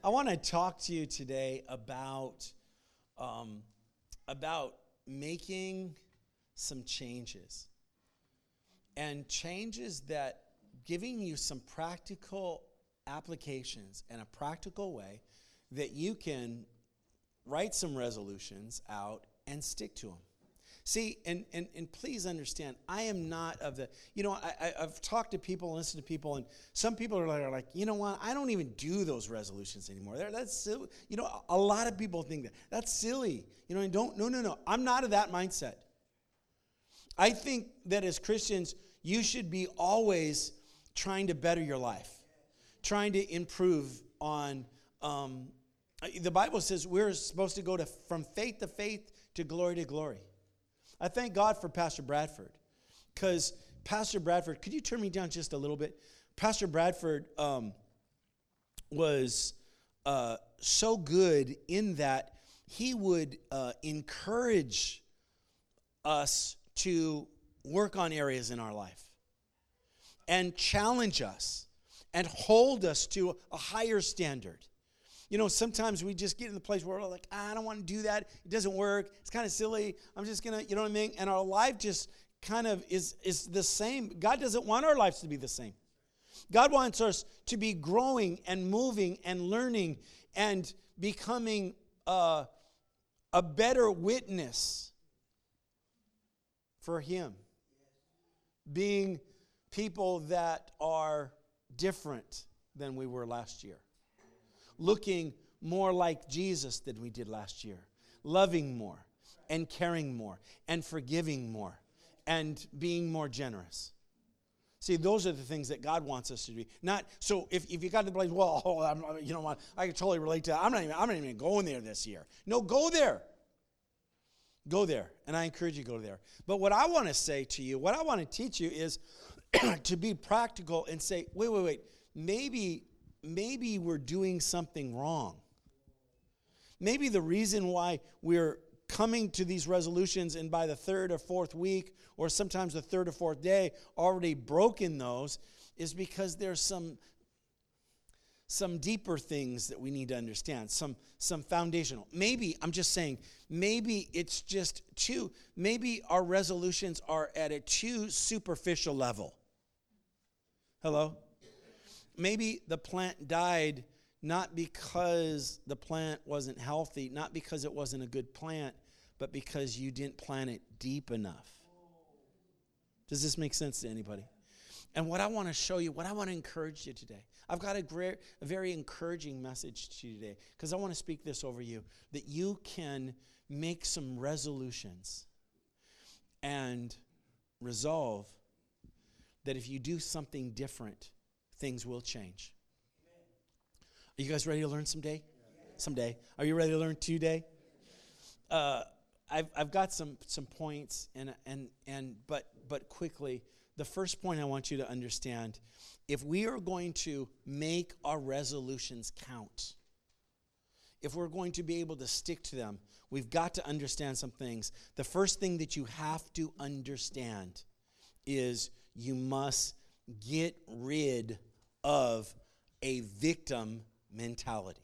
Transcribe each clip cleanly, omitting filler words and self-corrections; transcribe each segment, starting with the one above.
I want to talk to you today about making some changes. And changes that giving you some practical applications and a practical way that you can write some resolutions out and stick to them. See, and please understand, I am not of the, I've talked to people and listened to people, and some people are like, you know what, I don't even do those resolutions anymore. That's silly. A lot of people think that. That's silly. No. I'm not of that mindset. I think that as Christians, you should be always trying to better your life, trying to improve on, the Bible says we're supposed to go from faith to faith to glory to glory. I thank God for Pastor Bradford, because Pastor Bradford, could you turn me down just a little bit? Pastor Bradford was so good in that he would encourage us to work on areas in our life and challenge us and hold us to a higher standard. Sometimes we just get in the place where we're like, I don't want to do that. It doesn't work. It's kind of silly. I'm just going to, you know what I mean? And our life just kind of is the same. God doesn't want our lives to be the same. God wants us to be growing and moving and learning and becoming a better witness for Him. Being people that are different than we were last year. Looking more like Jesus than we did last year. Loving more and caring more and forgiving more and being more generous. See, those are the things that God wants us to do. Not so if you got to the place, you know what, I can totally relate to that. I'm not even going there this year. No, go there. Go there. And I encourage you to go there. But what I want to say to you, what I want to teach you is to be practical and say, wait. Maybe we're doing something wrong. Maybe the reason why we're coming to these resolutions and by the third or fourth week, or sometimes the third or fourth day, already broken those, is because there's some deeper things that we need to understand, some foundational. Maybe, I'm just saying, maybe it's just maybe our resolutions are at a too superficial level. Hello? Maybe the plant died not because the plant wasn't healthy, not because it wasn't a good plant, but because you didn't plant it deep enough. Does this make sense to anybody? And what I want to show you, what I want to encourage you today, I've got a very encouraging message to you today, because I want to speak this over you, that you can make some resolutions and resolve that if you do something different, things will change. Are you guys ready to learn someday? Someday. Are you ready to learn today? I've got some points but quickly, the first point I want you to understand, if we are going to make our resolutions count, if we're going to be able to stick to them, we've got to understand some things. The first thing that you have to understand is you must get rid of a victim mentality.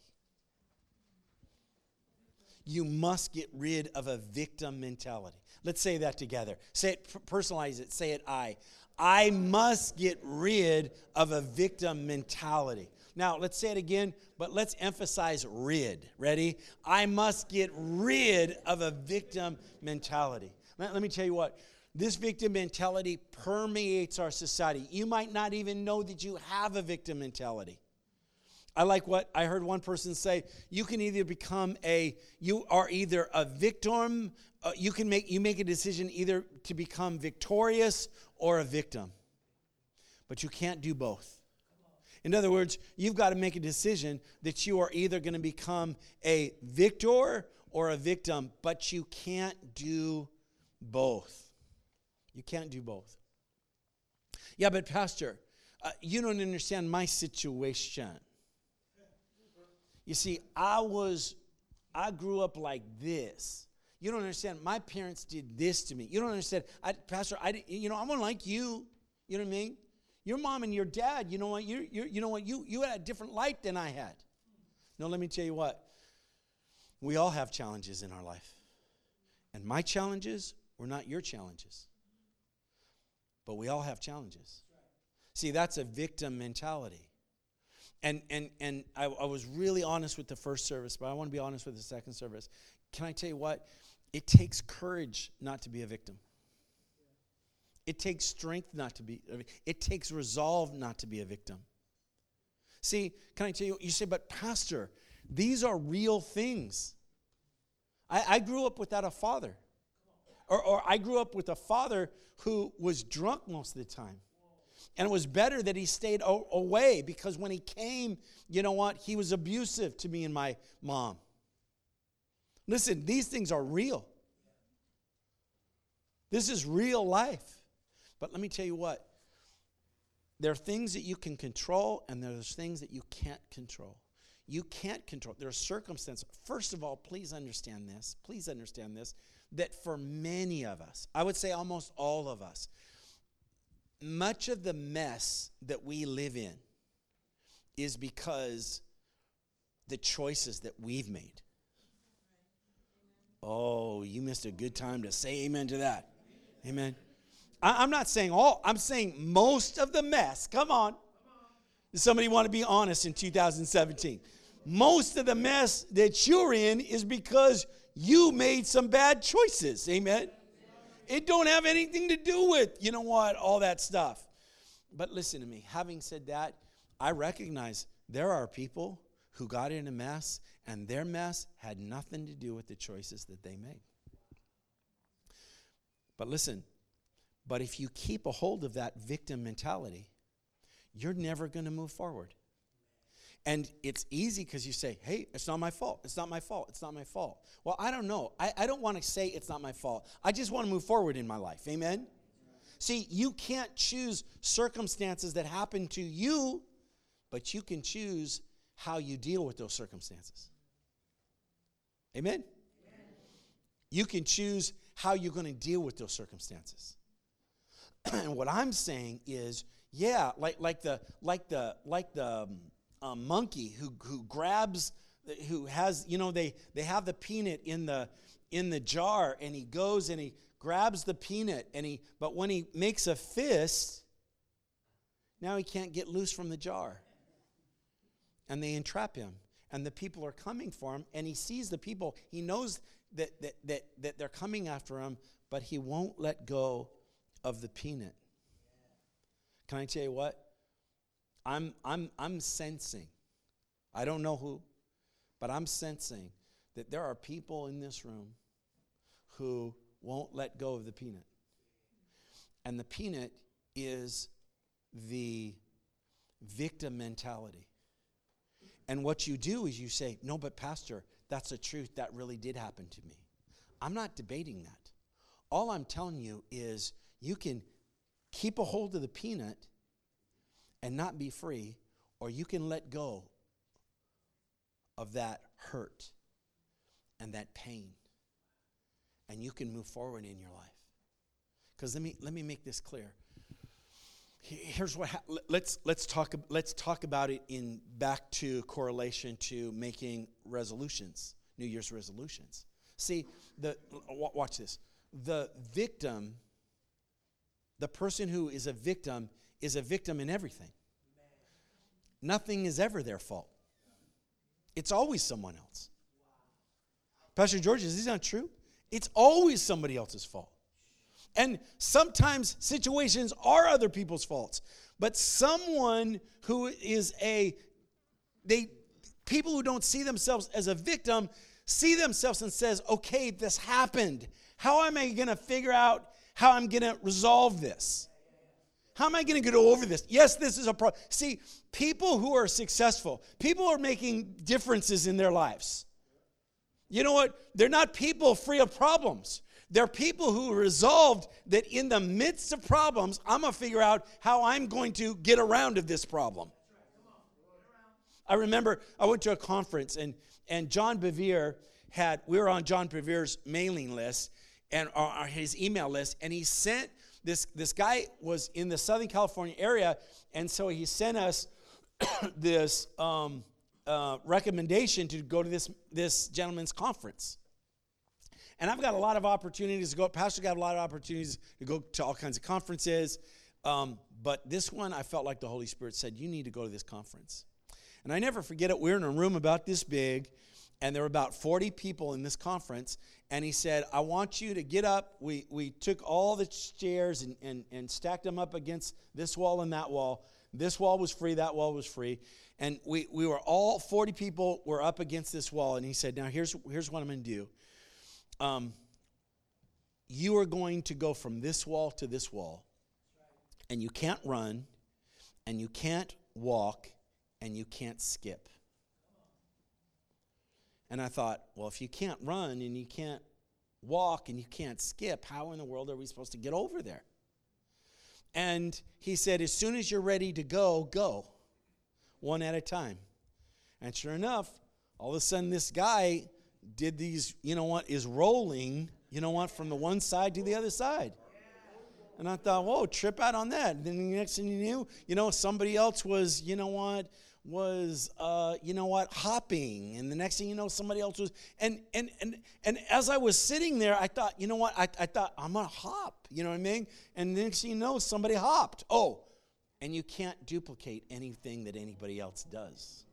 You must get rid of a victim mentality. Let's say that together. Say it, personalize it. Say it, I must get rid of a victim mentality. Now, let's say it again, but let's emphasize rid. Ready? I must get rid of a victim mentality. Let me tell you what. This victim mentality permeates our society. You might not even know that you have a victim mentality. I like what I heard one person say. You can either you are either a victim, you make a decision either to become victorious or a victim. But you can't do both. In other words, you've got to make a decision that you are either going to become a victor or a victim, but you can't do both. You can't do both. Yeah, but Pastor, you don't understand my situation. You see, I grew up like this. You don't understand. My parents did this to me. You don't understand. Pastor, I'm unlike you. You know what I mean? Your mom and your dad, you know what? You had a different light than I had. No, let me tell you what. We all have challenges in our life. And my challenges were not your challenges. But we all have challenges. See, that's a victim mentality. And I was really honest with the first service, but I want to be honest with the second service. Can I tell you what? It takes courage not to be a victim. It takes strength not to be. It takes resolve not to be a victim. See, can I tell you, you say, but Pastor, these are real things. I grew up without a father. Or I grew up with a father who was drunk most of the time. And it was better that he stayed away, because when he came, you know what? He was abusive to me and my mom. Listen, these things are real. This is real life. But let me tell you what. There are things that you can control, and there's things that you can't control. You can't control. There are circumstances. First of all, please understand this, that for many of us, I would say almost all of us, much of the mess that we live in is because the choices that we've made. Oh, you missed a good time to say amen to that. Amen. I'm not saying all. I'm saying most of the mess. Come on. Does somebody want to be honest in 2017? Most of the mess that you're in is because you made some bad choices. Amen. It don't have anything to do with, you know what, all that stuff. But listen to me. Having said that, I recognize there are people who got in a mess, and their mess had nothing to do with the choices that they made. But listen, but if you keep a hold of that victim mentality, you're never going to move forward. And it's easy because you say, hey, it's not my fault. It's not my fault. It's not my fault. Well, I don't know. I don't want to say it's not my fault. I just want to move forward in my life. Amen? See, you can't choose circumstances that happen to you, but you can choose how you deal with those circumstances. Amen? You can choose how you're going to deal with those circumstances. And what I'm saying is, yeah, like the monkey who grabs, who has, you know, they have the peanut in the jar, and he goes and he grabs the peanut, but when he makes a fist, now he can't get loose from the jar, and they entrap him, and the people are coming for him, and he sees the people. He knows that they're coming after him, but he won't let go of the peanut. Can I tell you what? I'm sensing, I don't know who, but I'm sensing that there are people in this room who won't let go of the peanut. And the peanut is the victim mentality. And what you do is you say, no, but Pastor, that's the truth. That really did happen to me. I'm not debating that. All I'm telling you is you can keep a hold of the peanut and not be free, or you can let go of that hurt and that pain, and you can move forward in your life. Because let me make this clear. Here's what let's talk about it in back to correlation to making resolutions, New Year's resolutions. See, watch this. The victim, the person who is a victim in everything. Nothing is ever their fault. It's always someone else. Pastor George, is this not true? It's always somebody else's fault. And sometimes situations are other people's faults. But someone who is people who don't see themselves as a victim see themselves and says, okay, this happened. How am I going to figure out how I'm going to resolve this? How am I going to get over this? Yes, this is a problem. See, people who are successful, people who are making differences in their lives. You know what? They're not people free of problems. They're people who resolved that in the midst of problems, I'm going to figure out how I'm going to get around of this problem. I remember I went to a conference, and John Bevere we were on John Bevere's mailing list, and his email list, and he sent, this guy was in the Southern California area, and so he sent us this recommendation to go to this gentleman's conference. And I've got a lot of opportunities to go. Pastor got a lot of opportunities to go to all kinds of conferences. But this one, I felt like the Holy Spirit said, you need to go to this conference. And I never forget it. We were in a room about this big, and there were about 40 people in this conference. And he said, I want you to get up. We took all the chairs and stacked them up against this wall and that wall. This wall was free, that wall was free. And we were all 40 people were up against this wall. And he said, now here's what I'm going to do. You are going to go from this wall to this wall. And you can't run, and you can't walk, and you can't skip. And I thought, well, if you can't run and you can't walk and you can't skip, how in the world are we supposed to get over there? And he said, as soon as you're ready to go, go. One at a time. And sure enough, all of a sudden this guy did these, is rolling, from the one side to the other side. And I thought, whoa, trip out on that. And then the next thing you knew, somebody else was, hopping. And the next thing you know, somebody else was, and as I was sitting there, I thought, I thought, I'm going to hop, you know what I mean? And the next thing you know, somebody hopped. Oh, and you can't duplicate anything that anybody else does.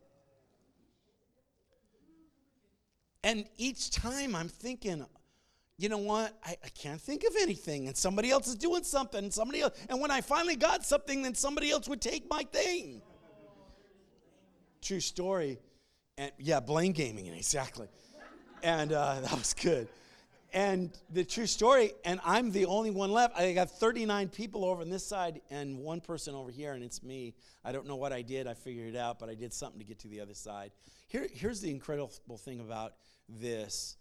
And each time I'm thinking, you know what? I can't think of anything, and somebody else is doing something, and when I finally got something, then somebody else would take my thing. True story. And yeah, blame gaming, exactly. And that was good. And the true story, and I'm the only one left. I got 39 people over on this side and one person over here, and it's me. I don't know what I did. I figured it out, but I did something to get to the other side. Here's the incredible thing about this.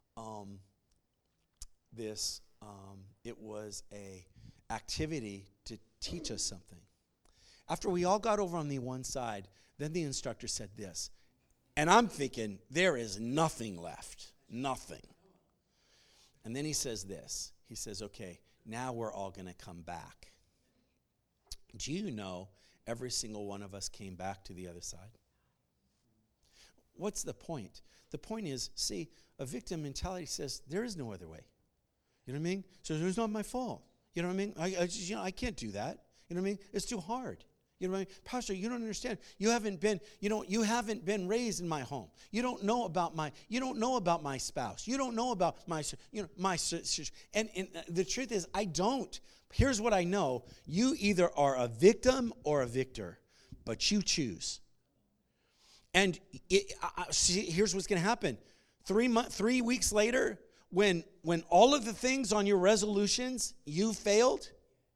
It was a activity to teach us something. After we all got over on the one side, then the instructor said this. And I'm thinking, there is nothing left. Nothing. And then he says this. He says, okay, now we're all going to come back. Do you know every single one of us came back to the other side? What's the point? The point is, see, a victim mentality says there is no other way. You know what I mean? So it's not my fault. You know what I mean? I can't do that. You know what I mean? It's too hard. You know what I mean? Pastor, you don't understand. You haven't been raised in my home. You don't know about my spouse. You don't know about my and the truth is I don't. Here's what I know. You either are a victim or a victor, but you choose. And here's what's going to happen. 3 weeks later, when all of the things on your resolutions you failed,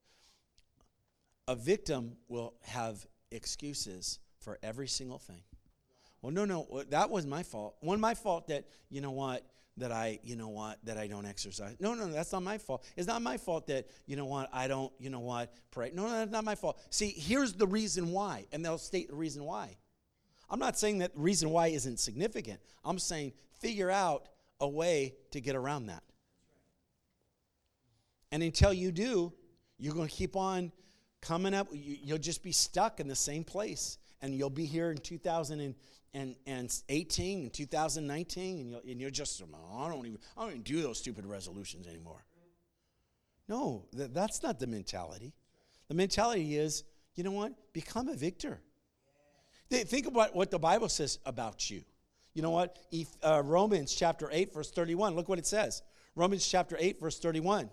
a victim will have excuses for every single thing. Well, no, that was my fault. Wasn't my fault that, that I don't exercise. No, that's not my fault. It's not my fault that, I don't, pray. No, that's not my fault. See, here's the reason why, and they'll state the reason why. I'm not saying that the reason why isn't significant. I'm saying figure out a way to get around that. And until you do, you're going to keep on coming up. You'll just be stuck in the same place. And you'll be here in 2018 and 2019, and you're just, I don't even do those stupid resolutions anymore. No, that's not the mentality. The mentality is, become a victor. Think about what the Bible says about you. You know what? Romans chapter 8, verse 31. Look what it says. Romans chapter 8, verse 31.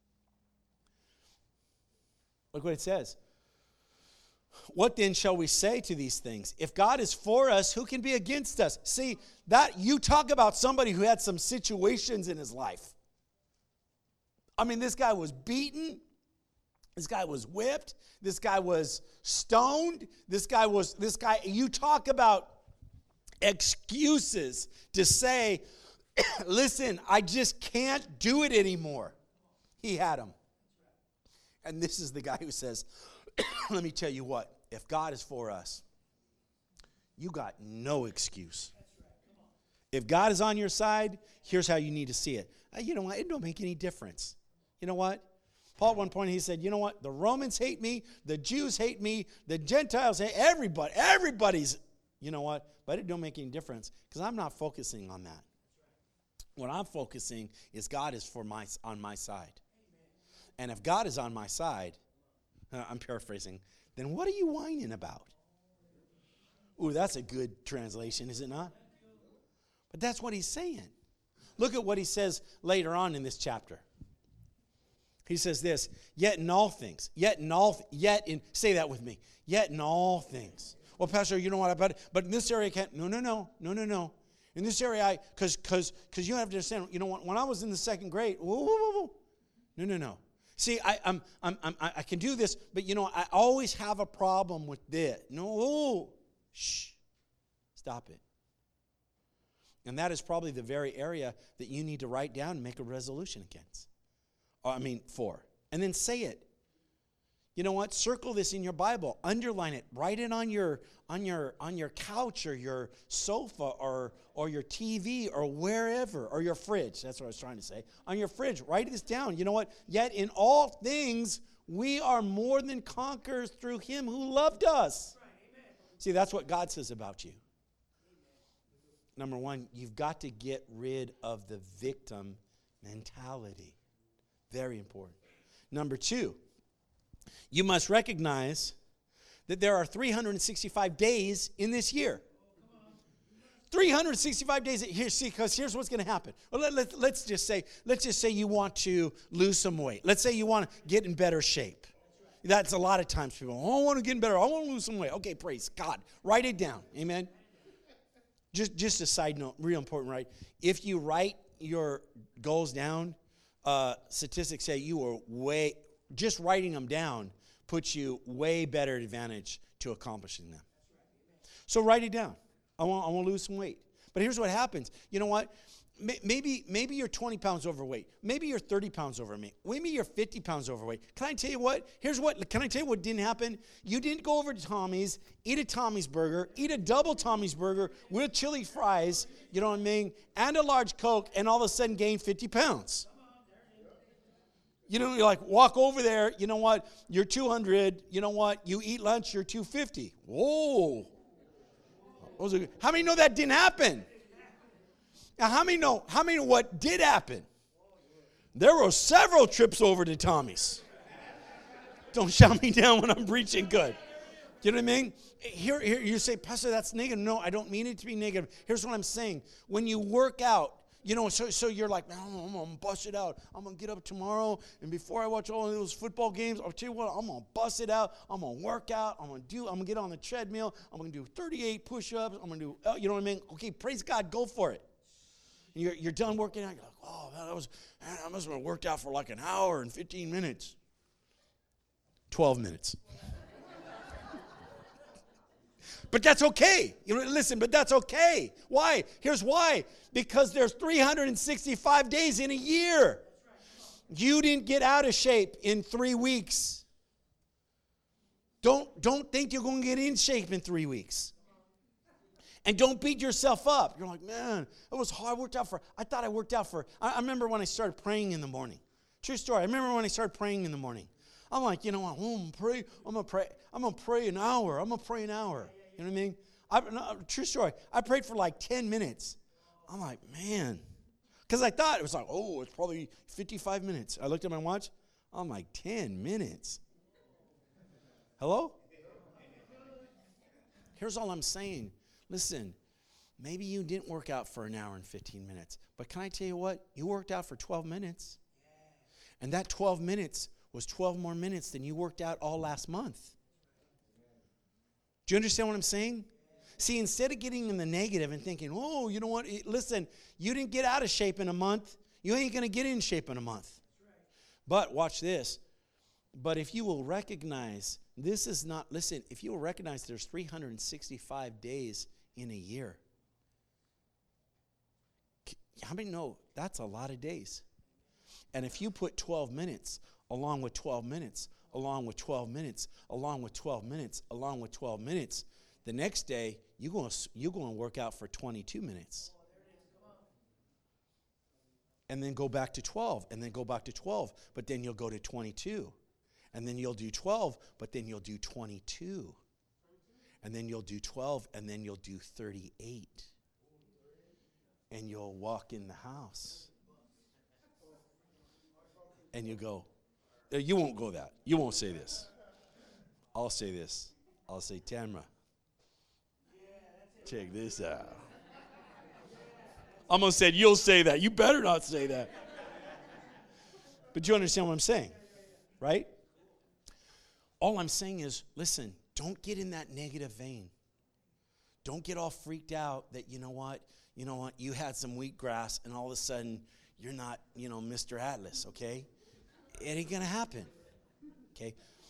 Look what it says. What then shall we say to these things? If God is for us, who can be against us? See, that you talk about somebody who had some situations in his life. I mean, this guy was beaten. This guy was whipped. This guy was stoned. You talk about excuses to say, listen, I just can't do it anymore. He had them. And this is the guy who says, let me tell you what, if God is for us, you got no excuse. If God is on your side, here's how you need to see it. You know what? It don't make any difference. You know what? Paul at one point, he said, you know what? The Romans hate me. The Jews hate me. The Gentiles hate everybody. Everybody's, You know what? But it don't make any difference because I'm not focusing on that. What I'm focusing is God is on my side. And if God is on my side, I'm paraphrasing, then what are you whining about? Ooh, that's a good translation, is it not? But that's what he's saying. Look at what he says later on in this chapter. He says this, say that with me, yet in all things. Well, Pastor, you know what about it? But in this area I can't. No. In this area, because you have to understand, you know, when I was in the second grade, whoa. No. See, I can do this, but you know, I always have a problem with this. No, shh, stop it. And that is probably the very area that you need to write down and make a resolution against. For. And then say it. You know what? Circle this in your Bible. Underline it. Write it on your couch or your sofa or your TV or wherever, or your fridge. That's what I was trying to say. On your fridge, write this down. You know what? Yet in all things we are more than conquerors through him who loved us. Right. See, that's what God says about you. Number one, you've got to get rid of the victim mentality. Very important. Number two, you must recognize that there are 365 days in this year. 365 days. Because here's what's going to happen. Well, let's just say you want to lose some weight. Let's say you want to get in better shape. That's a lot of times people, I want to get in better. I want to lose some weight. Okay, praise God. Write it down. Amen. Just a side note, real important, right? If you write your goals down, statistics say you are just writing them down puts you way better advantage to accomplishing them. So write it down. I want to lose some weight. But here's what happens. You know what? Maybe you're 20 pounds overweight. Maybe you're 30 pounds overweight. Maybe you're 50 pounds overweight. Can I tell you what? Can I tell you what didn't happen? You didn't go over to Tommy's, eat a Tommy's burger, eat a double Tommy's burger with chili fries, you know what I mean, and a large Coke, and all of a sudden gain 50 pounds. You know, you're like, walk over there, you know what? You're 200, you know what? You eat lunch, you're 250. Whoa. How many know that didn't happen? Now, how many know what did happen? There were several trips over to Tommy's. Don't shout me down when I'm preaching good. You know what I mean? Here you say, Pastor, that's negative. No, I don't mean it to be negative. Here's what I'm saying. When you work out, you know, so you're like, man, I'm going to bust it out. I'm going to get up tomorrow, and before I watch all of those football games, I'll tell you what, I'm going to bust it out. I'm going to work out. I'm going to get on the treadmill. I'm going to do 38 push-ups. I'm going to do, you know what I mean? Okay, praise God, go for it. And you're done working out. You're like, oh, I must have worked out for like an hour and 15 minutes. 12 minutes. But that's okay. You know, listen, but that's okay. Why? Here's why. Because there's 365 days in a year. You didn't get out of shape in 3 weeks. Don't think you're going to get in shape in 3 weeks. And don't beat yourself up. You're like, man, it was hard. I remember when I started praying in the morning. True story. I remember when I started praying in the morning. I'm like, you know what? I'm going to pray an hour. You know what I mean? True story. I prayed for like 10 minutes. I'm like, man. Because I thought it was like, it's probably 55 minutes. I looked at my watch. I'm like, 10 minutes. Hello? Here's all I'm saying. Listen, maybe you didn't work out for an hour and 15 minutes. But can I tell you what? You worked out for 12 minutes. And that 12 minutes was 12 more minutes than you worked out all last month. Do you understand what I'm saying? See, instead of getting in the negative and thinking, you know what? Listen, you didn't get out of shape in a month. You ain't going to get in shape in a month. But watch this. But if you will recognize, if you will recognize there's 365 days in a year. How many know that's a lot of days? And if you put 12 minutes along with 12 minutes, along with 12 minutes, along with 12 minutes, along with 12 minutes, the next day you're going to work out for 22 minutes. And then go back to 12, and then go back to 12, but then you'll go to 22. And then you'll do 12, but then you'll do 22. And then you'll do 12, and then you'll do 38. And you'll walk in the house. And you go, you won't go that. You won't say this. I'll say this. I'll say, Tamra, check this out. I'm going to say, you'll say that. You better not say that. But you understand what I'm saying, right? All I'm saying is, listen, don't get in that negative vein. Don't get all freaked out that, you know what, you had some wheatgrass and all of a sudden you're not, Mr. Atlas, okay? It ain't going to happen, okay?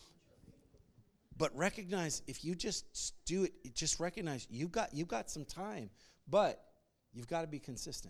But recognize, if you just do it, just recognize you've got some time, but you've got to be consistent.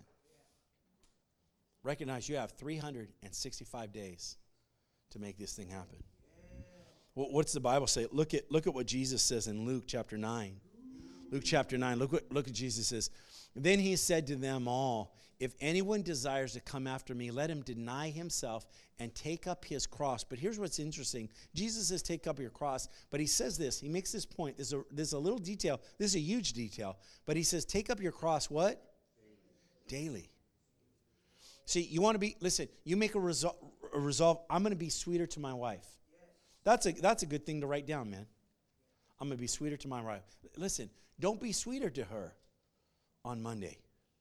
Recognize you have 365 days to make this thing happen. What's the Bible say? Look at what Jesus says in Luke chapter 9. Luke chapter 9, look what Jesus says. Then he said to them all, if anyone desires to come after me, let him deny himself and take up his cross. But here's what's interesting. Jesus says take up your cross, but he says this. He makes this point. There's a little detail. This is a huge detail. But he says take up your cross what? Daily. See, you want to be, listen, you make a resolve, I'm going to be sweeter to my wife. That's a good thing to write down, man. I'm going to be sweeter to my wife. Listen, don't be sweeter to her on Monday.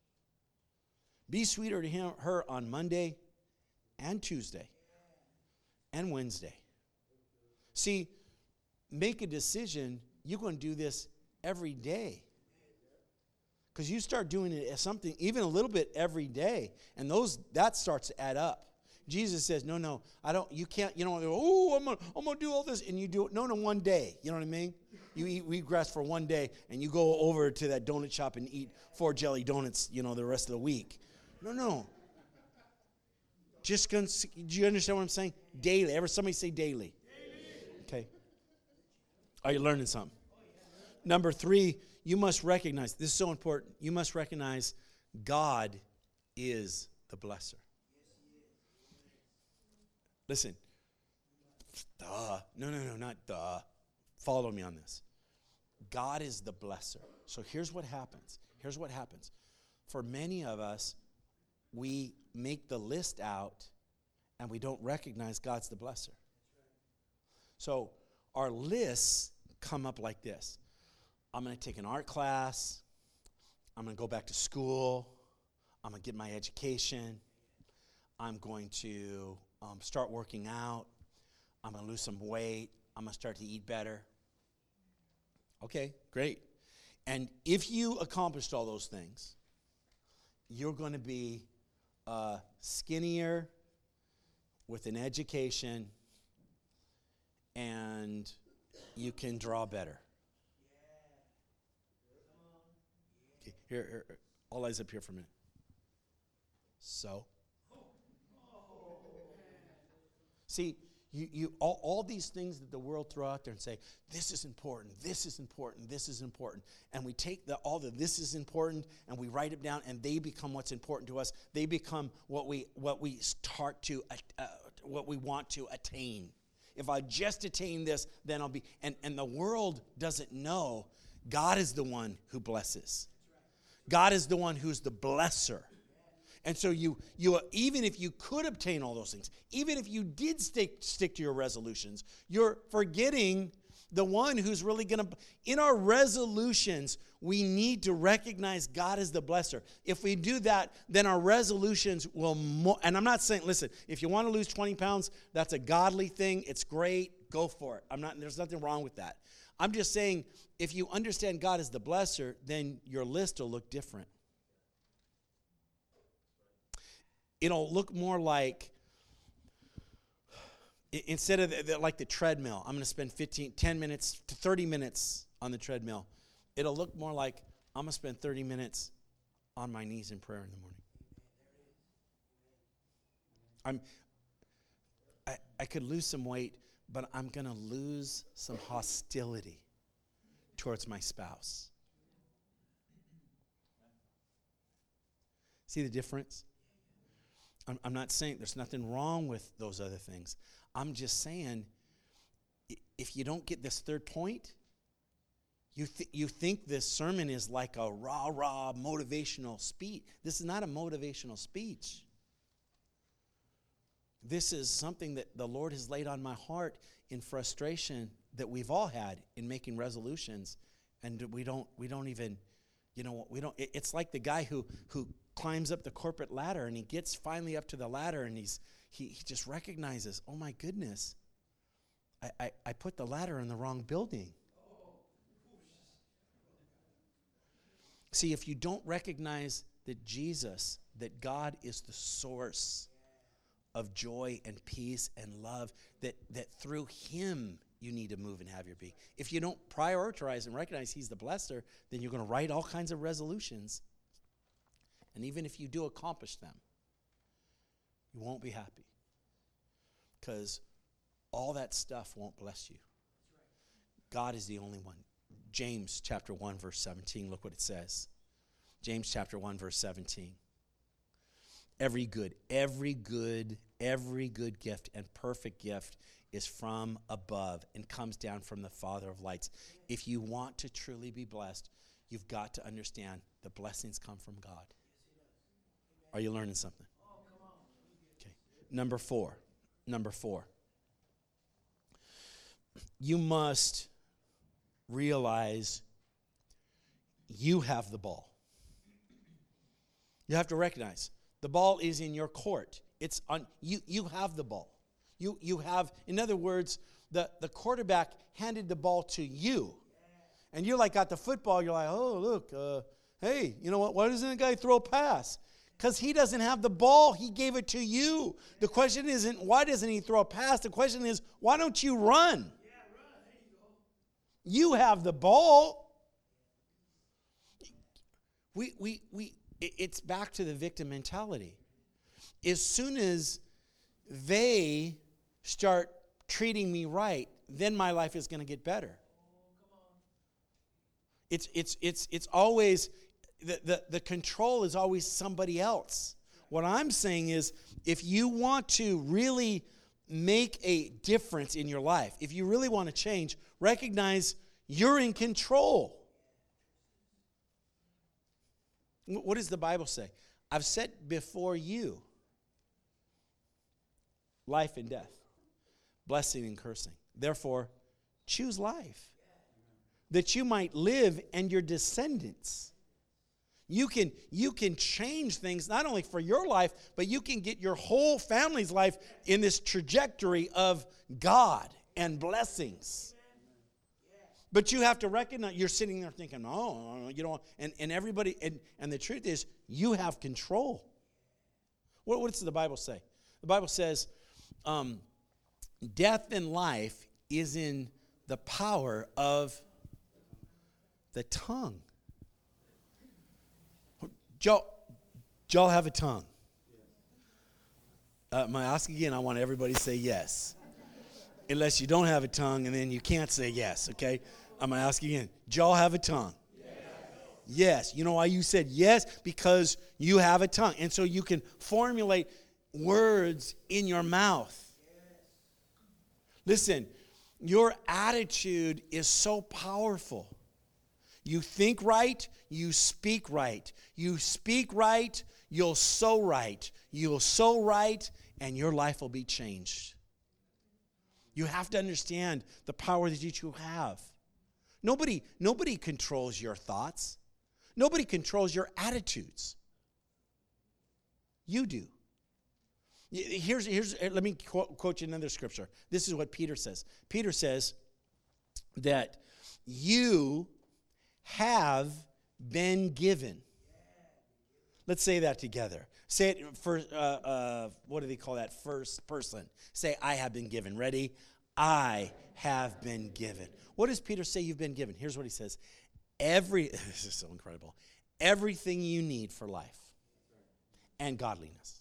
Be sweeter to her on Monday and Tuesday and Wednesday. See, make a decision. You're going to do this every day. Because you start doing it as something, even a little bit every day, and that starts to add up. Jesus says, no, I don't, you can't, I'm gonna do all this, and you do it, no, one day, you know what I mean? You eat wheatgrass for one day, and you go over to that donut shop and eat 4 jelly donuts, the rest of the week. No. Do you understand what I'm saying? Daily. Somebody say daily. Okay. Are you learning something? Number 3, you must recognize, this is so important, you must recognize God is the blesser. Listen, no, not duh. Follow me on this. God is the blesser. So here's what happens. For many of us, we make the list out and we don't recognize God's the blesser. So our lists come up like this. I'm going to take an art class. I'm going to go back to school. I'm going to get my education. I'm going to start working out. I'm going to lose some weight. I'm going to start to eat better. Okay, great. And if you accomplished all those things, you're going to be skinnier with an education, and you can draw better. Okay, here, all eyes up here for a minute. So, see, you all these things that the world throw out there and say, this is important, this is important, this is important. And we take this is important and we write it down, and they become what's important to us. They become what we start to, what we want to attain. If I just attain this, then I'll be, and the world doesn't know God is the one who blesses. God is the one who's the blesser. And so you even if you could obtain all those things, even if you did stick to your resolutions, you're forgetting the one who's really going to. In our resolutions, we need to recognize God as the blesser. If we do that, then our resolutions will and I'm not saying, listen, if you want to lose 20 pounds, that's a godly thing. It's great. Go for it. There's nothing wrong with that. I'm just saying, if you understand God as the blesser, then your list will look different. It'll look more like, instead of like the treadmill, I'm going to spend 10 minutes to 30 minutes on the treadmill. It'll look more like I'm going to spend 30 minutes on my knees in prayer in the morning. I could lose some weight, but I'm going to lose some hostility towards my spouse. See the difference? I'm not saying there's nothing wrong with those other things. I'm just saying, if you don't get this third point, You think this sermon is like a rah-rah motivational speech. This is not a motivational speech. This is something that the Lord has laid on my heart in frustration that we've all had in making resolutions, and we don't even, it's like the guy who climbs up the corporate ladder, and he gets finally up to the ladder, and he just recognizes, oh my goodness, I put the ladder in the wrong building. See, if you don't recognize that Jesus, that God is the source of joy and peace and love, that through him you need to move and have your being. If you don't prioritize and recognize he's the blesser, then you're going to write all kinds of resolutions. And even if you do accomplish them, you won't be happy. Because all that stuff won't bless you. God is the only one. James chapter 1, verse 17, look what it says. James chapter 1, verse 17. Every good gift and perfect gift is from above and comes down from the Father of lights. If you want to truly be blessed, you've got to understand the blessings come from God. Are you learning something? Okay. Number four. You must realize you have the ball. You have to recognize the ball is in your court. It's on you. You have the ball. You have, in other words, the quarterback handed the ball to you, and you're like got the football. You're like, oh look, hey, you know what? Why doesn't the guy throw a pass? Because he doesn't have the ball. He gave it to you. The question isn't why doesn't he throw a pass. The question is why don't you run? You have the ball. It's back to the victim mentality. As soon as they start treating me right, then my life is going to get better. It's always the control is always somebody else. What I'm saying is, if you want to really make a difference in your life, if you really want to change, recognize you're in control. What does the Bible say? I've set before you life and death, blessing and cursing. Therefore, choose life, that you might live and your descendants. You can change things not only for your life, but you can get your whole family's life in this trajectory of God and blessings. But you have to recognize, you're sitting there thinking, no, you know, and everybody, and the truth is, you have control. What does the Bible say? The Bible says, death and life is in the power of the tongue. Do y'all have a tongue? Am I asking again? I want everybody to say yes. Unless you don't have a tongue, and then you can't say yes, okay? I'm going to ask again. Do y'all have a tongue? Yes. You know why you said yes? Because you have a tongue. And so you can formulate words in your mouth. Listen, your attitude is so powerful. You think right, you speak right. You speak right, you'll sow right. You'll sow right, and your life will be changed. You have to understand the power that you have. Nobody controls your thoughts. Nobody controls your attitudes. You do. Let me quote you another scripture. This is what Peter says. Peter says that you have been given. Let's say that together. Say it for, what do they call that? First person. Say, I have been given. Ready? I have been given. What does Peter say you've been given? Here's what he says. This is so incredible. Everything you need for life and godliness.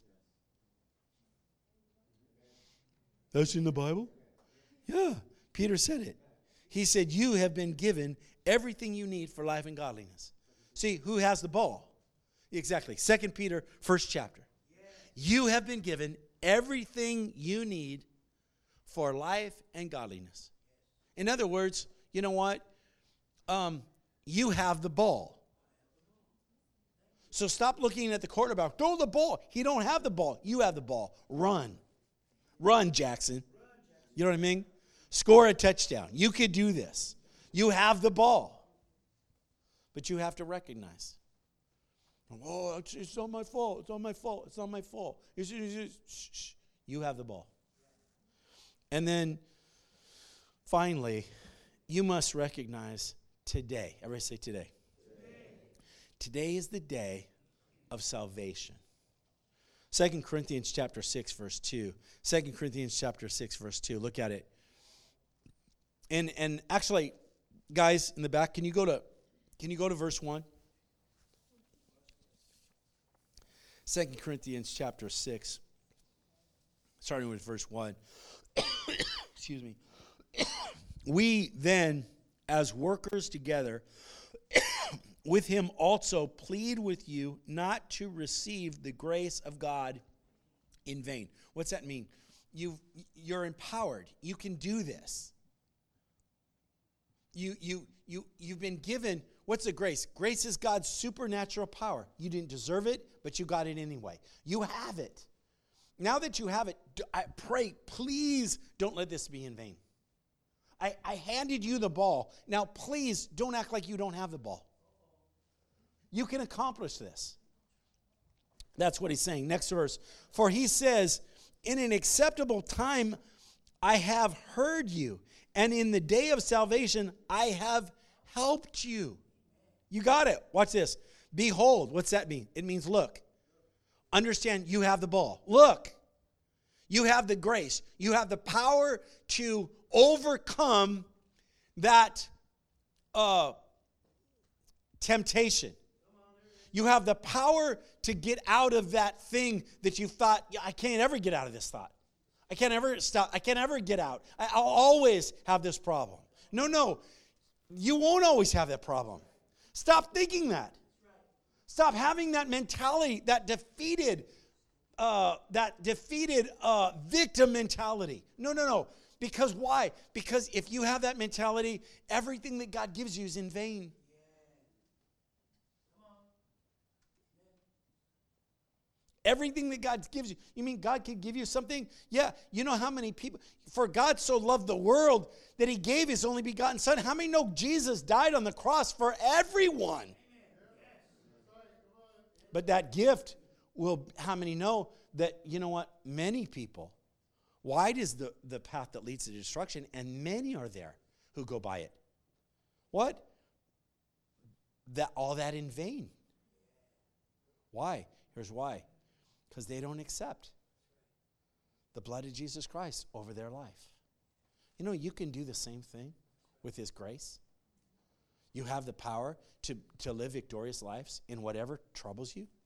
That's in the Bible? Yeah, Peter said it. He said, you have been given everything you need for life and godliness. See, who has the ball? Exactly. 2 Peter, first chapter. You have been given everything you need for life and godliness. In other words, you know what? You have the ball. So stop looking at the quarterback. Throw the ball. He don't have the ball. You have the ball. Run. Run, Jackson. You know what I mean? Score a touchdown. You could do this. You have the ball. But you have to recognize. Oh, it's not my fault. It's not my fault. It's not my fault. Shh. You have the ball. And then, finally, you must recognize today. Everybody say today. Today is the day of salvation. 2 Corinthians chapter 6, verse 2. 2 Corinthians chapter 6, verse 2. Look at it. And actually, guys in the back, can you go to verse 1? 2 Corinthians chapter 6, starting with verse 1. Excuse me. We then, as workers together, with him also plead with you not to receive the grace of God in vain. What's that mean? You're empowered. You can do this. You've been given, what's the grace? Grace is God's supernatural power. You didn't deserve it, but you got it anyway. You have it. Now that you have it, I pray, please don't let this be in vain. I handed you the ball. Now, please don't act like you don't have the ball. You can accomplish this. That's what he's saying. Next verse. For he says, in an acceptable time I have heard you, and in the day of salvation I have helped you. You got it. Watch this. Behold. What's that mean? It means look. Understand, you have the ball. Look. You have the grace. You have the power to overcome that temptation. You have the power to get out of that thing that you thought, I can't ever get out of this thought. I can't ever stop. I can't ever get out. I'll always have this problem. No. You won't always have that problem. Stop thinking that. Stop having that mentality, that defeated victim mentality. No. Because why? Because if you have that mentality, everything that God gives you is in vain. Everything that God gives you. You mean God could give you something? Yeah. You know how many people, for God so loved the world that he gave his only begotten son. How many know Jesus died on the cross for everyone? But that gift will, how many know that, you know what, many people, wide is the path that leads to destruction, and many are there who go by it. What? All that in vain. Why? Here's why. Because they don't accept the blood of Jesus Christ over their life. You know, you can do the same thing with his grace. You have the power to live victorious lives in whatever troubles you.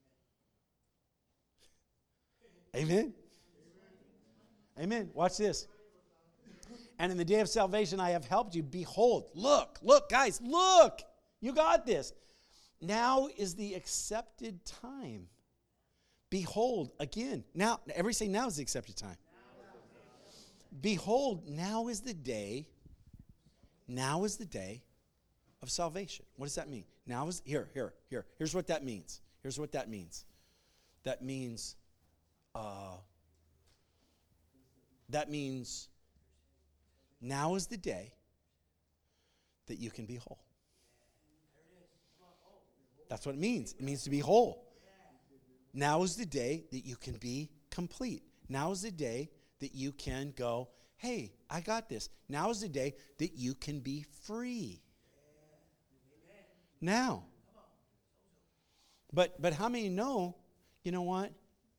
Amen? Amen. Watch this. And in the day of salvation I have helped you. Behold, look, guys, look. You got this. Now is the accepted time. Behold, again. Now, everybody say now is the accepted time. Behold, now is the day. Now is the day of salvation. What does that mean? Now is, here. Here's what that means. That means now is the day that you can be whole. That's what it means. It means to be whole. Now is the day that you can be complete. Now is the day that you can go, hey, I got this. Now is the day that you can be free. Now. But how many know, you know what?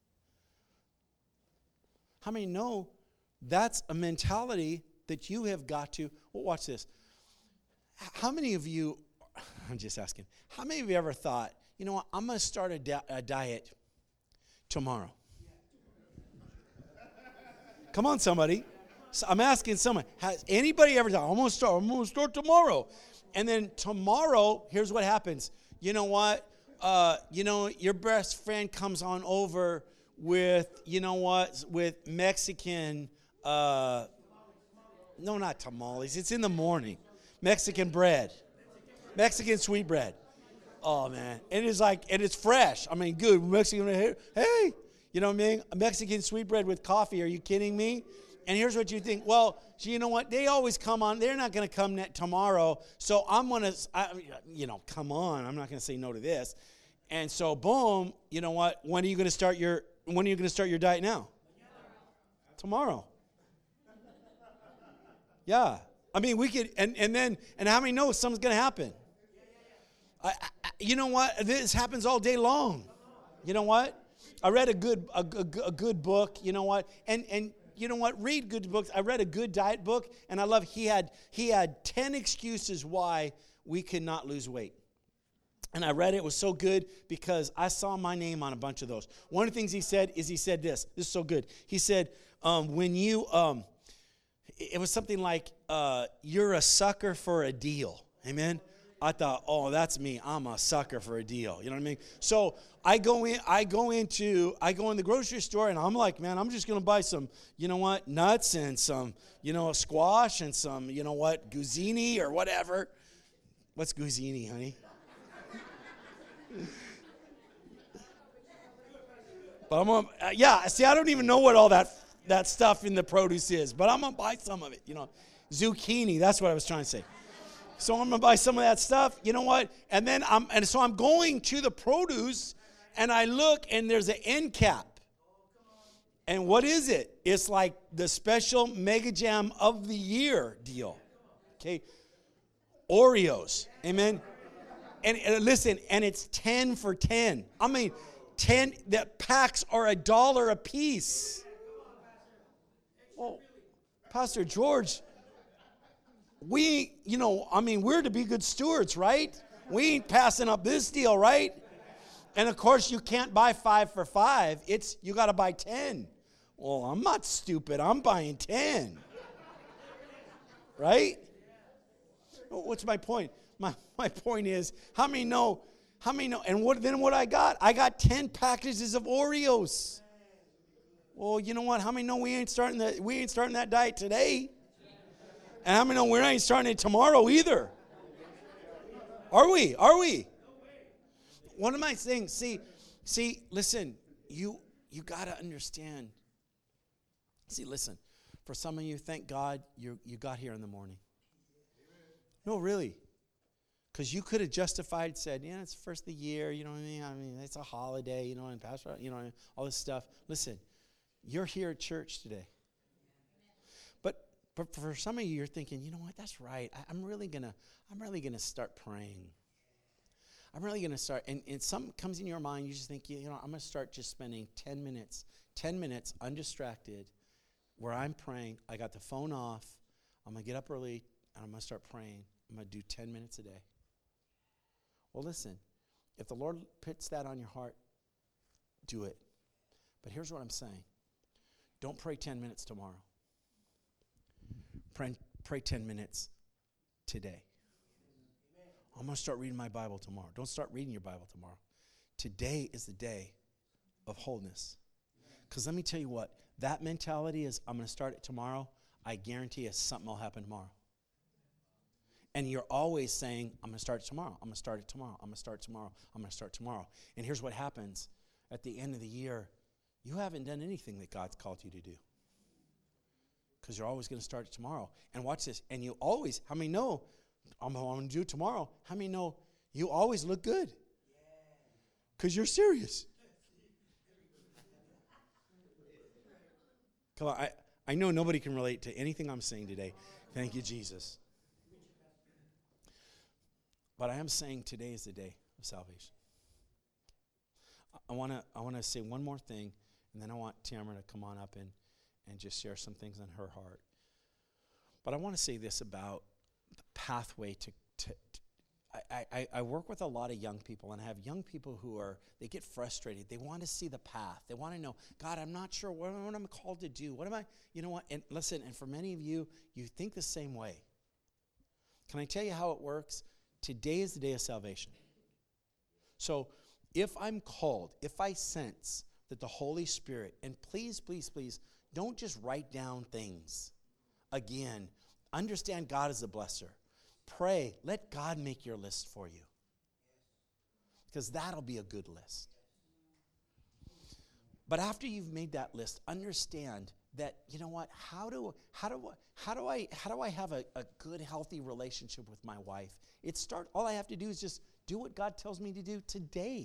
How many know that's a mentality that you have got to, well, watch this. How many of you, I'm just asking, how many of you ever thought, you know what, I'm going to start a diet tomorrow? Come on, somebody. So I'm asking someone, has anybody ever thought, I'm going to start tomorrow? And then tomorrow, here's what happens. You know what? Your best friend comes on over with, with Mexican, no, not tamales. It's in the morning. Mexican bread. Mexican sweetbread. Oh, man. And it's like, and it's fresh. I mean, good. Mexican, hey, you know what I mean? A Mexican sweetbread with coffee. Are you kidding me? And here's what you think. Well, so you know what? They always come on. They're not going to come tomorrow. So I'm going to, come on. I'm not going to say no to this. And so, boom, you know what? When are you going to start your diet now? Tomorrow. Yeah. I mean, we could, and how many know something's going to happen? You know what? This happens all day long. You know what? I read a good book. You know what? And you know what? Read good books. I read a good diet book, and I love. He had 10 excuses why we could not lose weight. And I read it. It was so good because I saw my name on a bunch of those. One of the things he said is this. This is so good. He said, when you, it was something like, you're a sucker for a deal. Amen? I thought, oh, that's me. I'm a sucker for a deal. You know what I mean? So I go in the grocery store, and I'm like, man, I'm just going to buy some, you know what, nuts and some, squash and some, Guzzini or whatever. What's Guzzini, honey? But I'm going to, see, I don't even know what all that stuff in the produce is, but I'm going to buy some of it, Zucchini, that's what I was trying to say. So I'm going to buy some of that stuff, you know what? And then so I'm going to the produce, and I look, and there's an end cap. And what is it? It's like the special Mega Jam of the Year deal. Okay? Oreos. Amen? And listen, and it's 10 for 10. I mean, 10, the packs are $1 a piece. Well, Pastor George, we're to be good stewards, right? We ain't passing up this deal, right? And of course, you can't buy 5 for $5. You got to buy 10. Well, I'm not stupid. I'm buying 10. Right? What's my point? My point is, how many know? And what I got? I got 10 packages of Oreos. Well, you know what? How many know we ain't starting that diet today? And how many know we're not even starting it tomorrow either? Are we? What am I saying? See, listen, you got to understand. See, listen, for some of you, thank God you got here in the morning. No, really. Because you could have justified, said, yeah, it's the first of the year, you know what I mean? I mean, it's a holiday, and Pastor, all this stuff. Listen, you're here at church today. But for some of you, you're thinking, you know what, that's right. I'm really gonna start praying. I'm really gonna start, and something comes in your mind, you just think, I'm gonna start just spending 10 minutes undistracted, where I'm praying. I got the phone off. I'm gonna get up early, and I'm gonna start praying. I'm gonna do 10 minutes a day. Well, listen, if the Lord puts that on your heart, do it. But here's what I'm saying. Don't pray 10 minutes tomorrow. Pray 10 minutes today. I'm going to start reading my Bible tomorrow. Don't start reading your Bible tomorrow. Today is the day of wholeness. Because let me tell you what, that mentality is, I'm going to start it tomorrow. I guarantee you something will happen tomorrow. And you're always saying, I'm going to start it tomorrow. I'm going to start it tomorrow. I'm going to start it tomorrow. I'm going to start tomorrow. And here's what happens. At the end of the year, you haven't done anything that God's called you to do. Because you're always going to start it tomorrow. And watch this. And you always, how many know, I'm going to do it tomorrow. How many know you always look good? Because you're serious. Come on, I know nobody can relate to anything I'm saying today. Thank you, Jesus. But I am saying today is the day of salvation. I want to say one more thing, and then I want Tamara to come on up and just share some things on her heart. But I want to say this about the pathway to I work with a lot of young people, and I have young people they get frustrated. They want to see the path. They want to know, God, I'm not sure what I'm called to do. What am I, you know what? And listen, and for many of you, you think the same way. Can I tell you how it works? Today is the day of salvation. So if I'm called, if I sense that the Holy Spirit, and please, please, please, don't just write down things. Again, understand God is a blesser. Pray. Let God make your list for you. Because that'll be a good list. But after you've made that list, understand that, you know what, how do I have a good, healthy relationship with my wife? All I have to do is just do what God tells me to do today.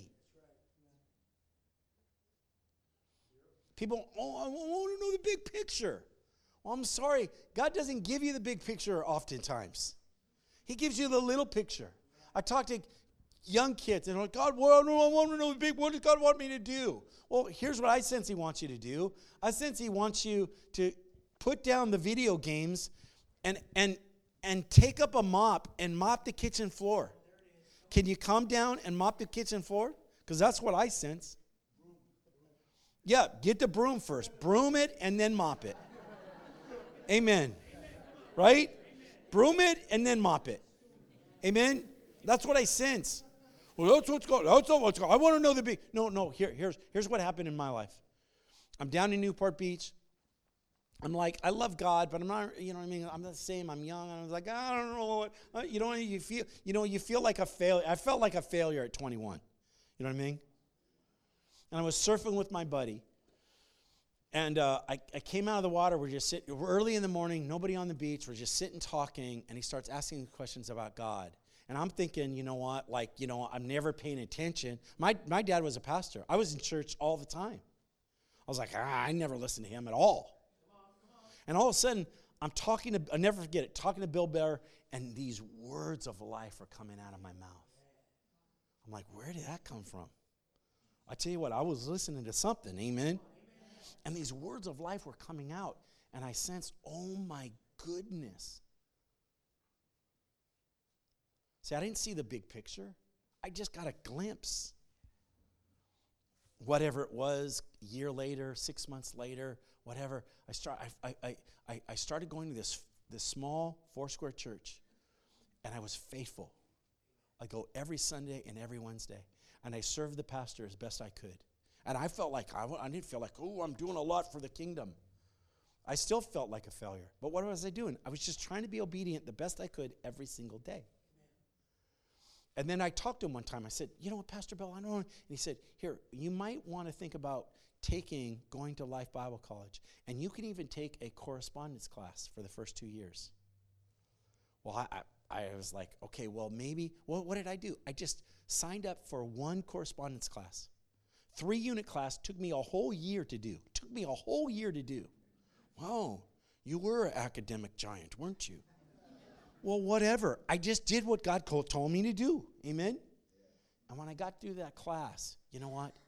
People, I want to know the big picture. Well, I'm sorry, God doesn't give you the big picture oftentimes. He gives you the little picture. I talk to young kids, and they're like, God, well, I want to know the big, what does God want me to do? Well, here's what I sense He wants you to do. I sense He wants you to put down the video games and take up a mop and mop the kitchen floor. Can you come down and mop the kitchen floor? Because that's what I sense. Yeah, get the broom first. Broom it and then mop it. Amen. Right? Broom it and then mop it. Amen? That's what I sense. Well, that's what's going on. That's not what's going on. I want to know the big. No. Here's what happened in my life. I'm down in Newport Beach. I'm like, I love God, but I'm not, you know what I mean? I'm the same. I'm young. And I was like, I don't know what, you feel like a failure. I felt like a failure at 21. You know what I mean? And I was surfing with my buddy. And I came out of the water. We're just sitting early in the morning, nobody on the beach. We're just sitting talking, and he starts asking questions about God. And I'm thinking, you know what, I'm never paying attention. My dad was a pastor. I was in church all the time. I was like, I never listened to him at all. And all of a sudden, I'll never forget it, talking to Bill Bear, and these words of life are coming out of my mouth. I'm like, where did that come from? I tell you what, I was listening to something, amen? And these words of life were coming out, and I sensed, oh my goodness. See, I didn't see the big picture. I just got a glimpse. Whatever it was, a year later, 6 months later, whatever, I started going to this small 4-square church, and I was faithful. I go every Sunday and every Wednesday, and I served the pastor as best I could. And I felt like, I didn't feel like, oh, I'm doing a lot for the kingdom. I still felt like a failure. But what was I doing? I was just trying to be obedient the best I could every single day. And then I talked to him one time. I said, you know what, Pastor Bill, I don't know. And he said, here, you might want to think about going to Life Bible College. And you can even take a correspondence class for the first 2 years. Well, I was like, okay, well, maybe. Well, what did I do? I just signed up for one correspondence class. 3-unit class took me a whole year to do. Wow, you were an academic giant, weren't you? Well, whatever. I just did what God told me to do. Amen? And when I got through that class, you know what?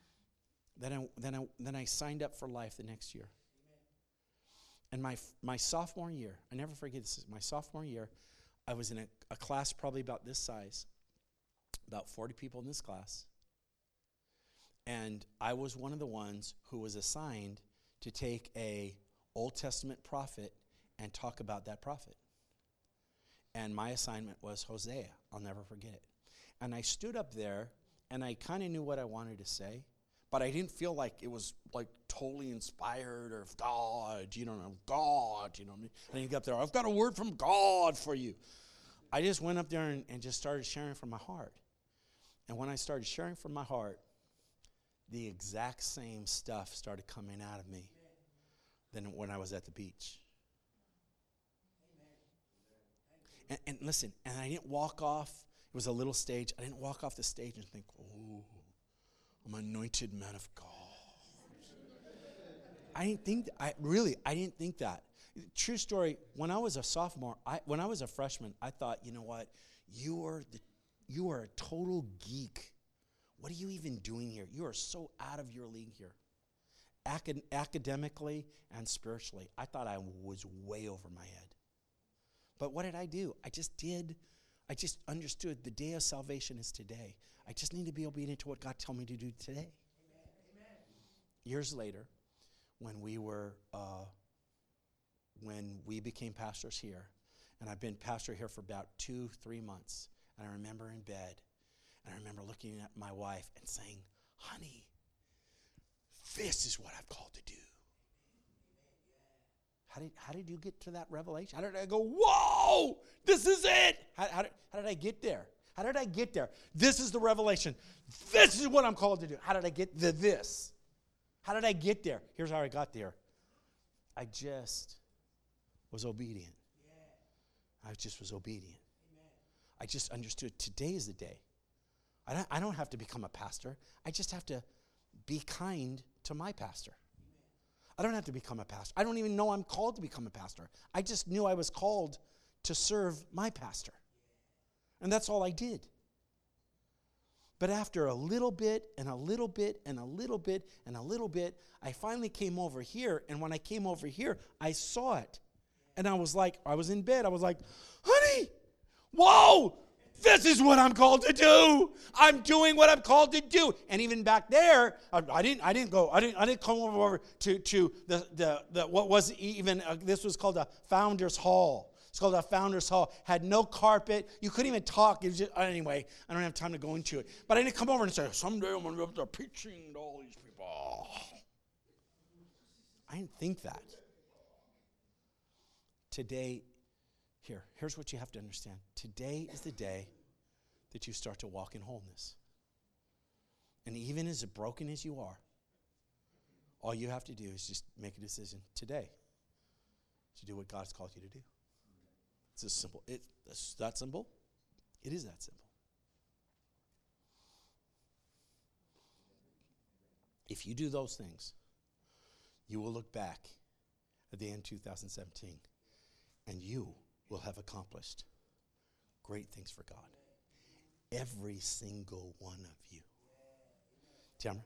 Then I signed up for life the next year. And my sophomore year, I never forget this, my sophomore year, I was in a class probably about this size, about 40 people in this class. And I was one of the ones who was assigned to take a Old Testament prophet and talk about that prophet. And my assignment was Hosea. I'll never forget it. And I stood up there, and I kind of knew what I wanted to say, but I didn't feel like it was like totally inspired or God, God, I didn't get up there, I've got a word from God for you. I just went up there and just started sharing from my heart. And when I started sharing from my heart, the exact same stuff started coming out of me than when I was at the beach. And listen, and I didn't walk off. It was a little stage. I didn't walk off the stage and think, oh, I'm an anointed man of God. I didn't think that. True story, when I was a sophomore, when I was a freshman, I thought, you know what? You are a total geek. What are you even doing here? You are so out of your league here. Academically and spiritually, I thought I was way over my head. But what did I do? I just understood the day of salvation is today. I just need to be obedient to what God told me to do today. Amen. Years later, when we became pastors here, and I've been pastor here for about 2-3 months, and I remember in bed, and I remember looking at my wife and saying, honey, this is what I've called to do. how did you get to that revelation? How did I go, whoa, this is it? How did I get there? How did I get there? This is the revelation. This is what I'm called to do. How did I get to this? How did I get there? Here's how I got there. I just was obedient. I just was obedient. I just understood today is the day. I don't have to become a pastor. I just have to be kind to my pastor. I don't have to become a pastor. I don't even know I'm called to become a pastor. I just knew I was called to serve my pastor. And that's all I did. But after a little bit and a little bit and a little bit and a little bit, I finally came over here. And when I came over here, I saw it. And I was like, I was in bed. I was like, honey, whoa, this is what I'm called to do. I'm doing what I'm called to do. And even back there, I didn't come over to the what was even this was called a founder's hall. It's called a founder's hall. Had no carpet. You couldn't even talk. It was just, anyway, I don't have time to go into it. But I didn't come over and say, someday I'm going to be up there preaching to all these people. I didn't think that. Today, here's what you have to understand. Today is the day that you start to walk in wholeness. And even as broken as you are, all you have to do is just make a decision today to do what God's called you to do. It's as simple. It's that simple. It is that simple. If you do those things, you will look back at the end of 2017, and you will have accomplished great things for God. Every single one of you. Tamara?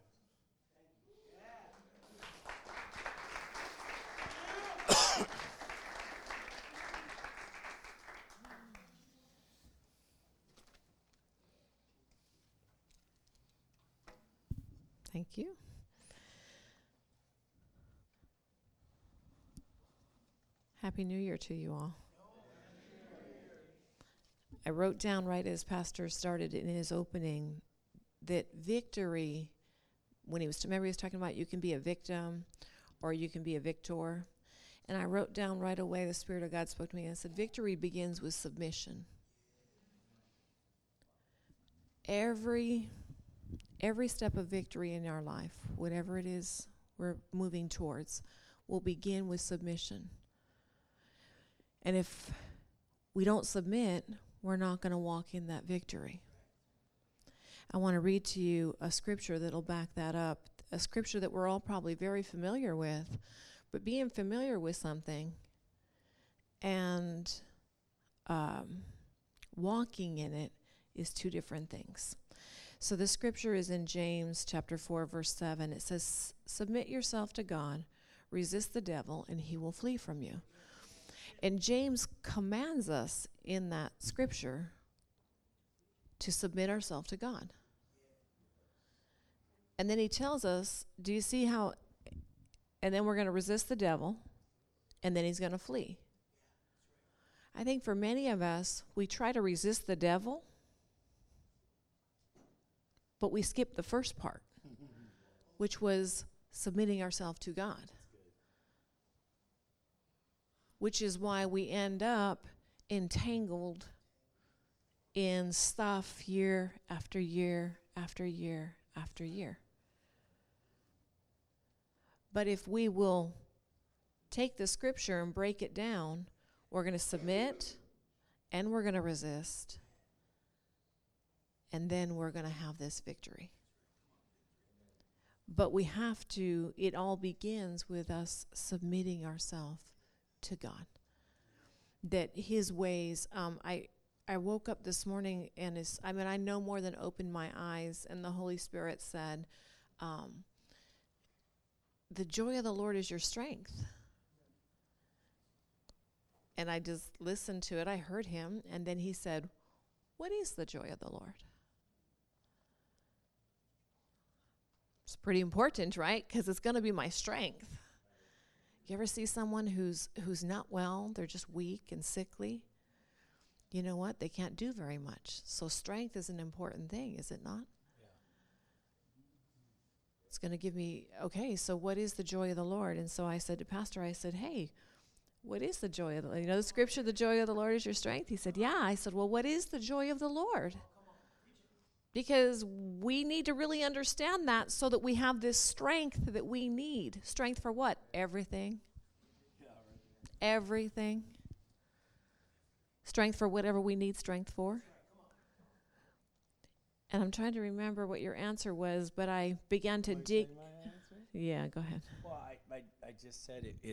Thank you. Happy New Year to you all. I wrote down right as Pastor started in his opening that victory, when he was talking about you can be a victim or you can be a victor. And I wrote down right away, the Spirit of God spoke to me and said, victory begins with submission. Every step of victory in our life, whatever it is we're moving towards, will begin with submission. And if we don't submit, we're not going to walk in that victory. I want to read to you a scripture that'll back that up, a scripture that we're all probably very familiar with, but being familiar with something and walking in it is two different things. So the scripture is in James chapter 4, verse 7. It says, submit yourself to God, resist the devil, and he will flee from you. And James commands us in that scripture to submit ourselves to God. And then he tells us, do you see how, and then we're going to resist the devil, and then he's going to flee. I think for many of us, we try to resist the devil, but we skip the first part, which was submitting ourselves to God. Which is why we end up entangled in stuff year after year after year after year. But if we will take the scripture and break it down, we're going to submit and we're going to resist. And then we're going to have this victory. But we have to, it all begins with us submitting ourselves to God. That his ways, I woke up this morning and I no more than opened my eyes, and the Holy Spirit said, the joy of the Lord is your strength. And I just listened to it. I heard him, and then he said, what is the joy of the Lord? It's pretty important, right? Because it's going to be my strength. You ever see someone who's not well, they're just weak and sickly? You know what? They can't do very much. So strength is an important thing, is it not? Yeah. It's going to give me, okay, so what is the joy of the Lord? And so I said to Pastor, I said, hey, what is the joy of the Lord? You know the scripture, the joy of the Lord is your strength? He said, yeah. I said, well, what is the joy of the Lord? Because we need to really understand that so that we have this strength that we need. Strength for what? Everything. Everything. Strength for whatever we need strength for. And I'm trying to remember what your answer was, but I began to dig. Yeah, go ahead. Well, I just said it.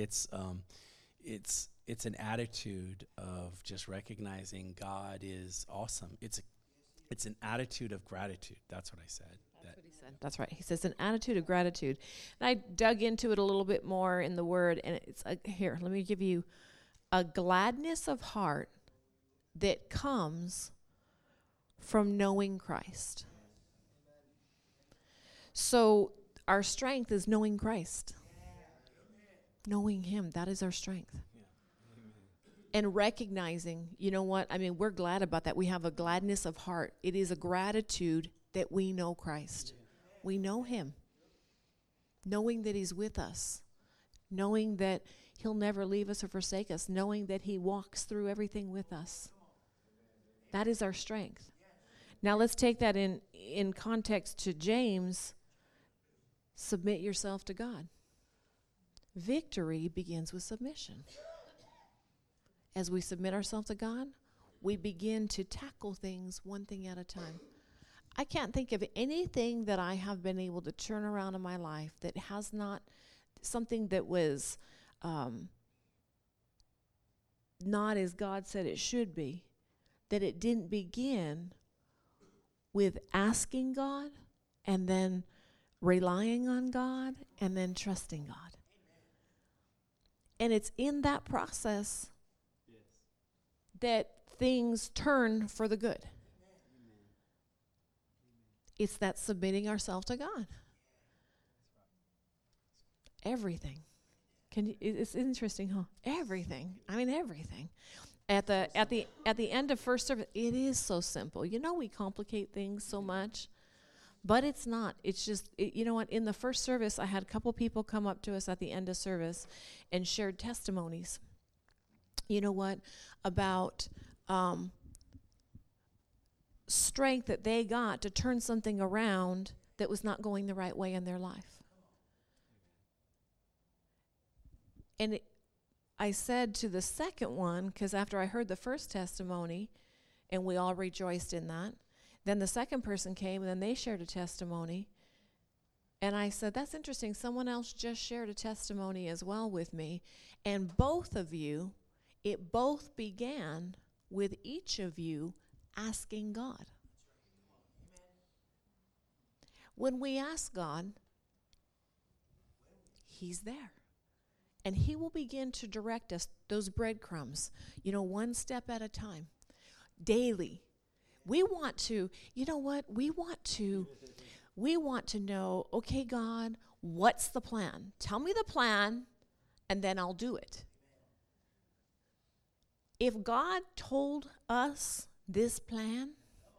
It's an attitude of just recognizing God is awesome. It's an attitude of gratitude. That's what I said. That's what he said. That's right. He says an attitude of gratitude. And I dug into it a little bit more in the word, and it's here. Let me give you a gladness of heart that comes from knowing Christ. So our strength is knowing Christ. Knowing him, that is our strength. And recognizing, you know what? I mean, we're glad about that. We have a gladness of heart. It is a gratitude that we know Christ. We know him. Knowing that he's with us. Knowing that he'll never leave us or forsake us. Knowing that he walks through everything with us. That is our strength. Now let's take that in context to James. Submit yourself to God. Victory begins with submission. As we submit ourselves to God, we begin to tackle things one thing at a time. I can't think of anything that I have been able to turn around in my life that has not something that was not as God said it should be, that it didn't begin with asking God and then relying on God and then trusting God. And it's in that process that things turn for the good. It's that submitting ourselves to God. Everything. It's interesting, huh? Everything. I mean, everything. At the end of first service, it is so simple. You know, we complicate things so much, but it's not. It's just, you know what? In the first service, I had a couple people come up to us at the end of service and shared testimonies. You know what? About strength that they got to turn something around that was not going the right way in their life. And I said to the second one, because after I heard the first testimony, and we all rejoiced in that, then the second person came, and then they shared a testimony. And I said, that's interesting. Someone else just shared a testimony as well with me. And both of you, it both began with each of you asking God. When we ask God, he's there. And he will begin to direct us, those breadcrumbs, you know, one step at a time, daily. We want to, you know what? We want to know, okay, God, what's the plan? Tell me the plan, and then I'll do it. If God told us this plan,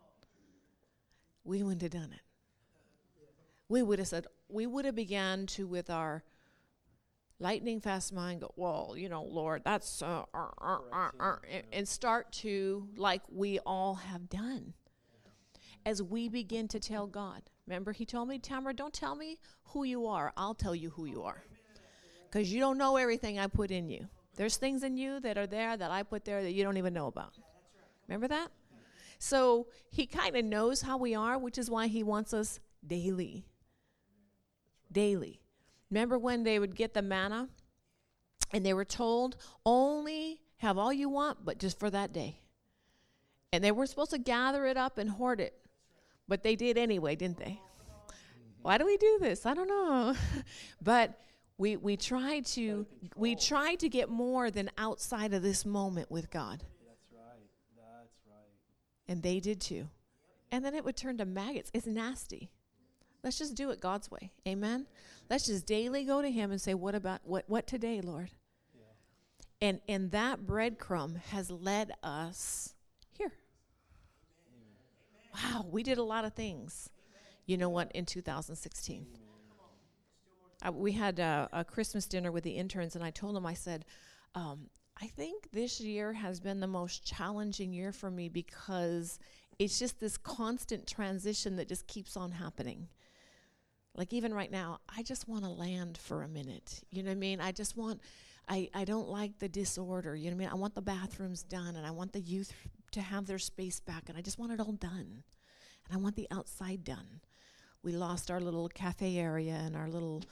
we wouldn't have done it. We would have said, we would have began to, with our lightning fast mind, go, well, you know, Lord, that's, and start to, like we all have done. As we begin to tell God, remember he told me, Tamara, don't tell me who you are. I'll tell you who you are. Because you don't know everything I put in you. There's things in you that are there that I put there that you don't even know about. Remember that? So he kind of knows how we are, which is why he wants us daily. Daily. Remember when they would get the manna and they were told, only have all you want, but just for that day. And they were supposed to gather it up and hoard it. But they did anyway, didn't they? Why do we do this? I don't know. But we try to get more than outside of this moment with God. That's right. And they did too. And then it would turn to maggots. It's nasty. Let's just do it God's way. Amen. Let's just daily go to him and say, what today, Lord? Yeah. And that breadcrumb has led us here. Amen. Wow, we did a lot of things. You know what, in 2016. We had a Christmas dinner with the interns, and I told them, I said, I think this year has been the most challenging year for me because it's just this constant transition that just keeps on happening. Like even right now, I just want to land for a minute. You know what I mean? I don't like the disorder. You know what I mean? I want the bathrooms done, and I want the youth to have their space back, and I just want it all done. And I want the outside done. We lost our little cafe area and our little...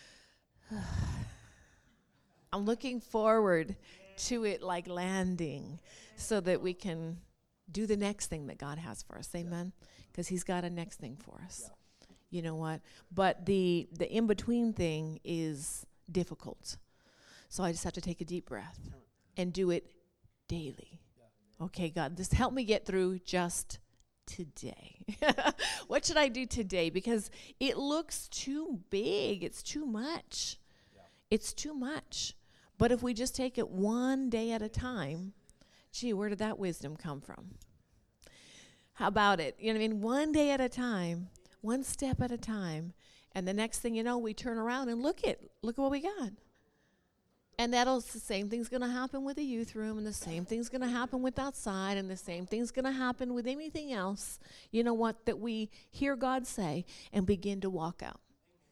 I'm looking forward to it like landing so that we can do the next thing that God has for us. Amen? Because he's got a next thing for us. Yeah. You know what? But the in-between thing is difficult. So I just have to take a deep breath and do it daily. Yeah. Okay, God, just help me get through just today. What should I do today? Because it looks too big. It's too much. Yeah. It's too much. But if we just take it one day at a time, gee, where did that wisdom come from? How about it? You know what I mean? One day at a time, one step at a time, and the next thing you know, we turn around and look at what we got. And the same thing's going to happen with the youth room, and the same thing's going to happen with outside, and the same thing's going to happen with anything else, you know what, that we hear God say and begin to walk out.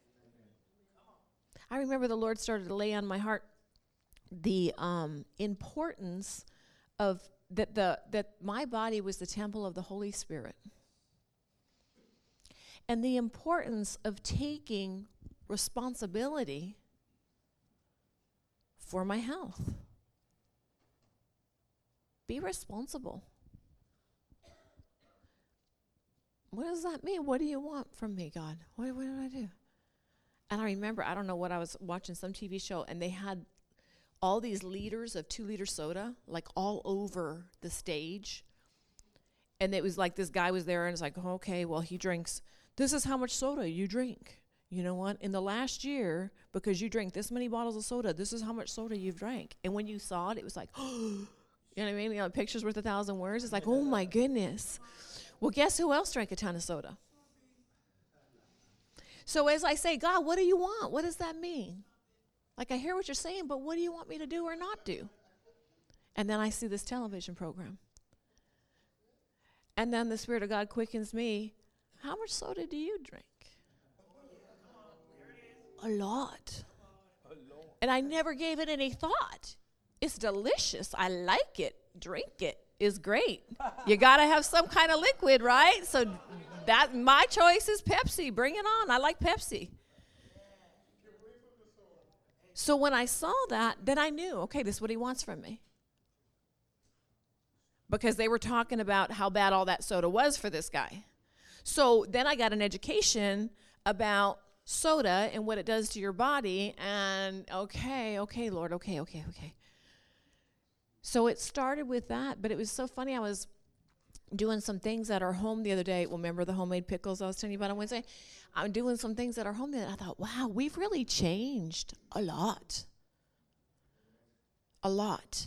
I remember the Lord started to lay on my heart the importance of that my body was the temple of the Holy Spirit, and the importance of taking responsibility for my health. Be responsible. What does that mean? What do you want from me, God? What did I do? And I remember, I don't know what, I was watching some TV show, and they had all these liters of 2-liter soda, like all over the stage. And it was like this guy was there, and it's like, oh, okay, well, he drinks, this is how much soda you drink. You know what? In the last year, because you drink this many bottles of soda, this is how much soda you've drank. And when you saw it, it was like, oh, you know what I mean? You know, a picture's worth 1,000 words. It's like, oh, my goodness. Well, guess who else drank a ton of soda? So as I say, God, what do you want? What does that mean? Like, I hear what you're saying, but what do you want me to do or not do? And then I see this television program. And then the Spirit of God quickens me. How much soda do you drink? A lot. And I never gave it any thought. It's delicious. I like it. Drink it. It's great. You got to have some kind of liquid, right? So that my choice is Pepsi. Bring it on. I like Pepsi. So when I saw that, then I knew, okay, this is what he wants from me. Because they were talking about how bad all that soda was for this guy. So then I got an education about soda and what it does to your body, and okay, Lord, okay. So it started with that, but it was so funny. I was doing some things at our home the other day. Well, remember the homemade pickles I was telling you about on Wednesday? I'm doing some things at our home, and I thought, wow, we've really changed a lot. A lot.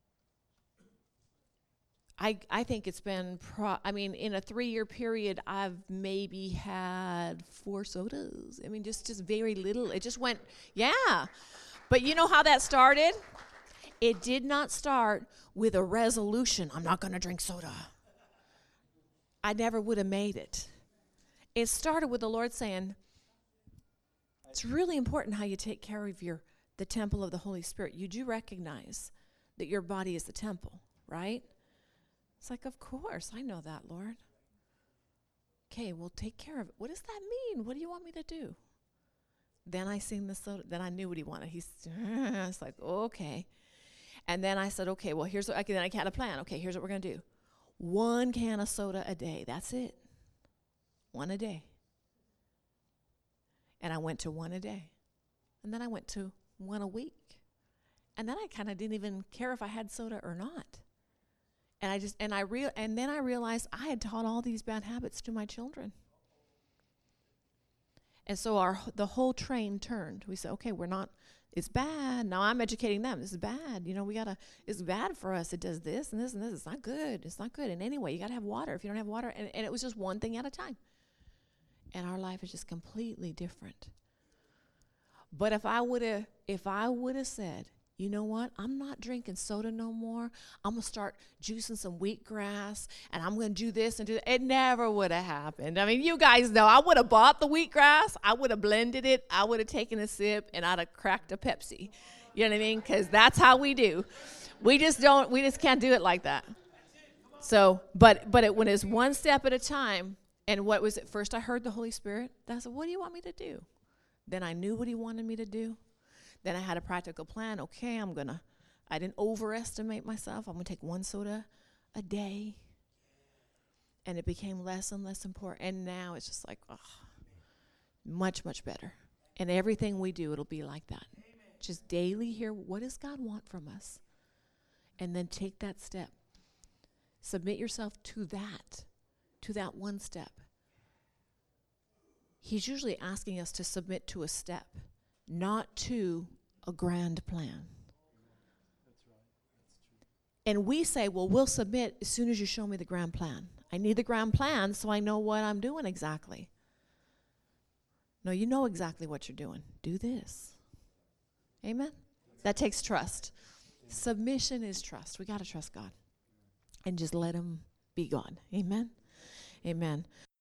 I think it's been, in a 3-year period, I've maybe had 4 sodas. I mean, just very little. It just went, yeah. But you know how that started? It did not start with a resolution, I'm not going to drink soda. I never would have made it. It started with the Lord saying, it's really important how you take care of the temple of the Holy Spirit. You do recognize that your body is the temple, right? It's like, of course, I know that, Lord. Okay, well, take care of it. What does that mean? What do you want me to do? Then I seen the soda. Then I knew what he wanted. It's like, okay. And then I said, okay, well, then I had a plan. Okay, here's what we're going to do. 1 can of soda a day. That's it. 1 a day. And I went to 1 a day. And then I went to 1 a week. And then I kind of didn't even care if I had soda or not. And then I realized I had taught all these bad habits to my children. And so the whole train turned. We said, okay, it's bad. Now I'm educating them. This is bad. You know, it's bad for us. It does this and this and this. It's not good. It's not good. And anyway, you got to have water. If you don't have water, and it was just one thing at a time. And our life is just completely different. But if I would have said, you know what? I'm not drinking soda no more. I'm going to start juicing some wheatgrass, and I'm going to do this and do that. It never would have happened. I mean, you guys know, I would have bought the wheatgrass. I would have blended it. I would have taken a sip, and I'd have cracked a Pepsi. You know what I mean? Because that's how we do. We just can't do it like that. So, but when it's one step at a time, and what was it? First I heard the Holy Spirit. Then I said, what do you want me to do? Then I knew what he wanted me to do. Then I had a practical plan. Okay, I didn't overestimate myself. I'm going to take 1 soda a day. And it became less and less important. And now it's just like, much, much better. And everything we do, it'll be like that. Amen. Just daily hear, what does God want from us? And then take that step. Submit yourself to that one step. He's usually asking us to submit to a step, not to a grand plan. That's right. That's true. And we say, well, we'll submit as soon as you show me the grand plan. I need the grand plan so I know what I'm doing exactly. No, you know exactly what you're doing. Do this. Amen? That takes trust. Submission is trust. We got to trust God. And just let him be God. Amen? Amen.